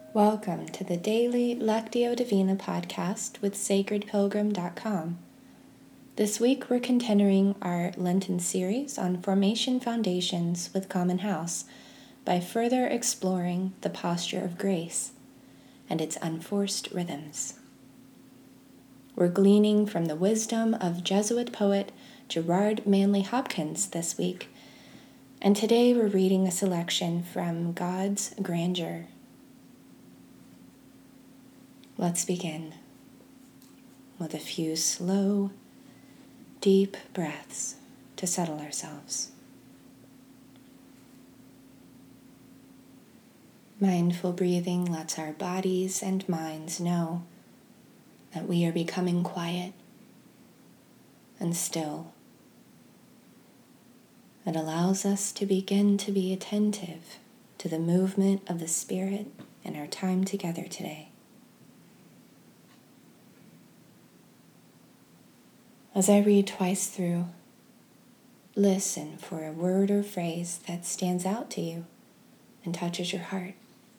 Welcome to the daily Lectio Divina podcast with sacredpilgrim.com. This week we're continuing our Lenten series on Formation Foundations with Common House by further exploring the posture of grace and its unforced rhythms. We're gleaning from the wisdom of Jesuit poet Gerard Manley Hopkins this week, and today we're reading a selection from God's Grandeur. Let's begin with a few slow, deep breaths to settle ourselves. Mindful breathing lets our bodies and minds know that we are becoming quiet and still. It allows us to begin to be attentive to the movement of the Spirit in our time together today. As I read twice through, listen for a word or phrase that stands out to you and touches your heart.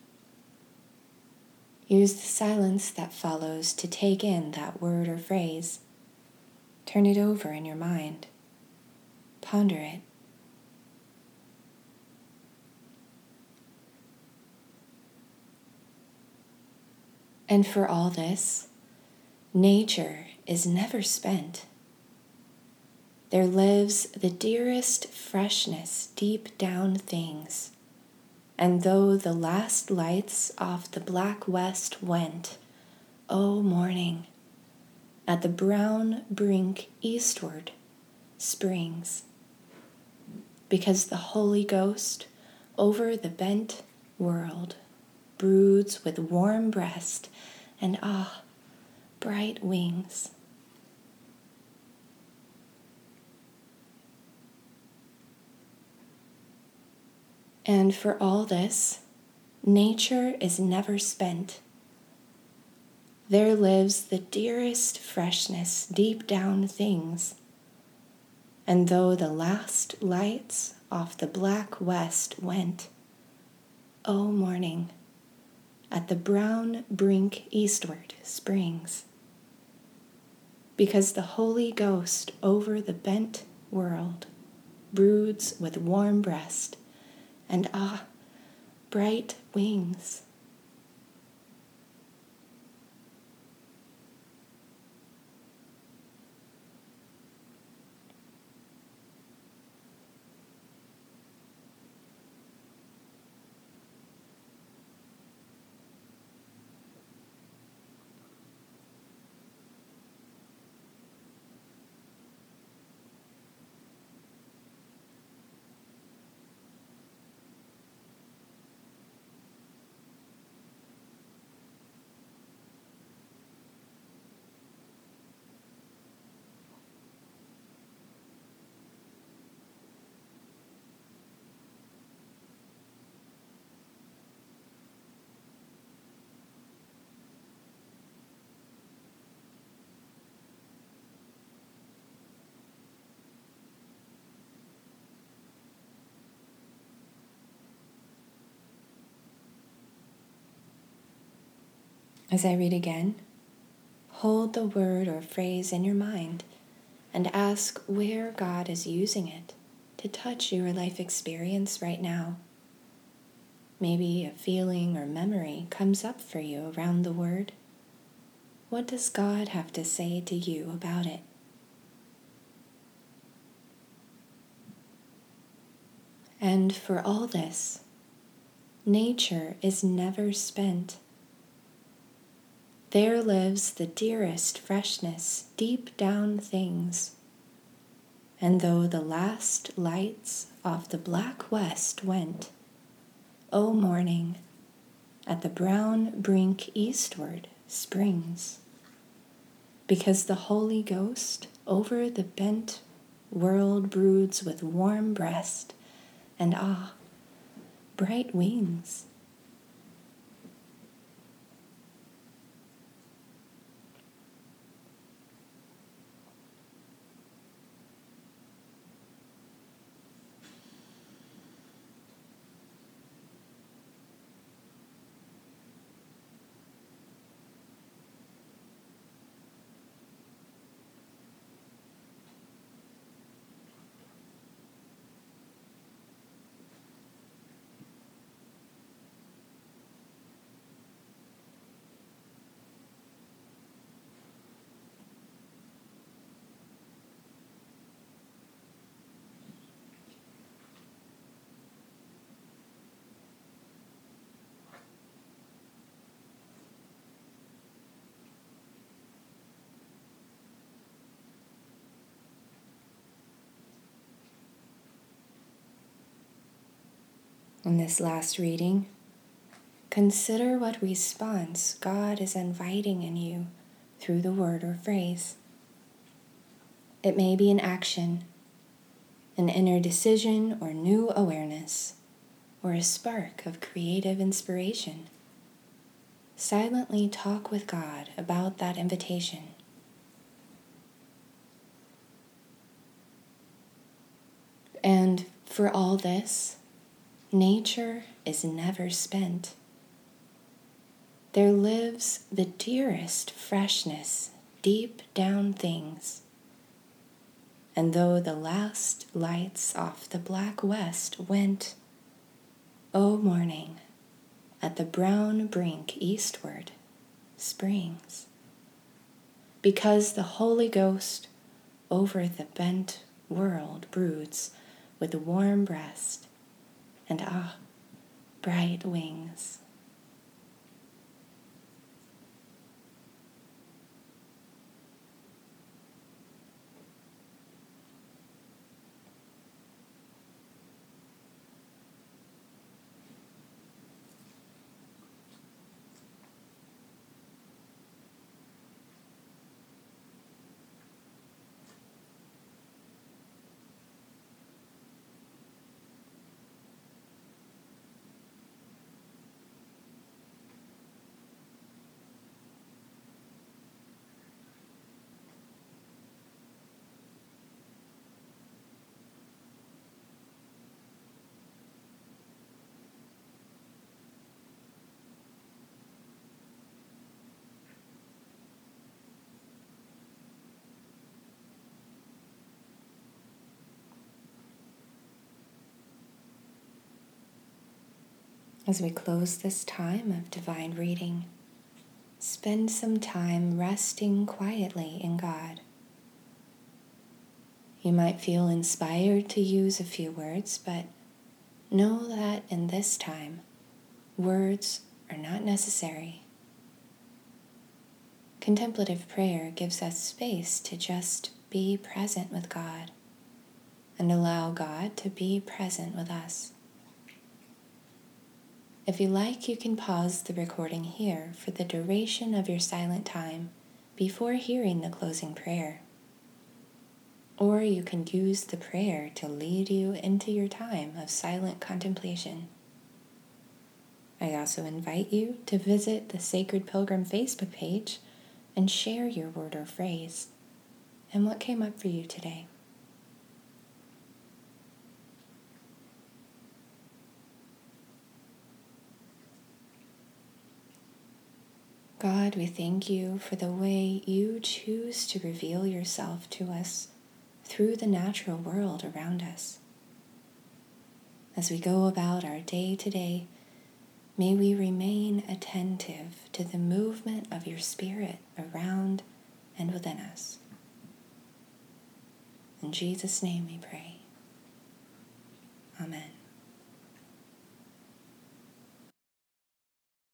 Use the silence that follows to take in that word or phrase. Turn it over in your mind. Ponder it. And for all this, nature is never spent. There lives the dearest freshness deep down things, and though the last lights off the black west went, O morning, at the brown brink eastward springs, because the Holy Ghost over the bent world broods with warm breast and bright wings. And for all this, nature is never spent. There lives the dearest freshness deep down things, and though the last lights off the black west went, O morning, at the brown brink eastward springs, because the Holy Ghost over the bent world broods with warm breast and bright wings. As I read again, hold the word or phrase in your mind and ask where God is using it to touch your life experience right now. Maybe a feeling or memory comes up for you around the word. What does God have to say to you about it? And for all this, nature is never spent. There lives the dearest freshness deep down things, and though the last lights off the black west went, O morning, at the brown brink eastward springs, because the Holy Ghost over the bent world broods with warm breast and bright wings. In this last reading, consider what response God is inviting in you through the word or phrase. It may be an action, an inner decision or new awareness, or a spark of creative inspiration. Silently talk with God about that invitation. And for all this, nature is never spent. There lives the dearest freshness deep down things. And though the last lights off the black west went, O morning, at the brown brink eastward springs, because the Holy Ghost over the bent world broods with warm breast and bright wings. As we close this time of divine reading, spend some time resting quietly in God. You might feel inspired to use a few words, but know that in this time, words are not necessary. Contemplative prayer gives us space to just be present with God and allow God to be present with us. If you like, you can pause the recording here for the duration of your silent time before hearing the closing prayer. Or you can use the prayer to lead you into your time of silent contemplation. I also invite you to visit the Sacred Pilgrim Facebook page and share your word or phrase and what came up for you today. God, we thank you for the way you choose to reveal yourself to us through the natural world around us. As we go about our day to day, may we remain attentive to the movement of your Spirit around and within us. In Jesus' name we pray. Amen.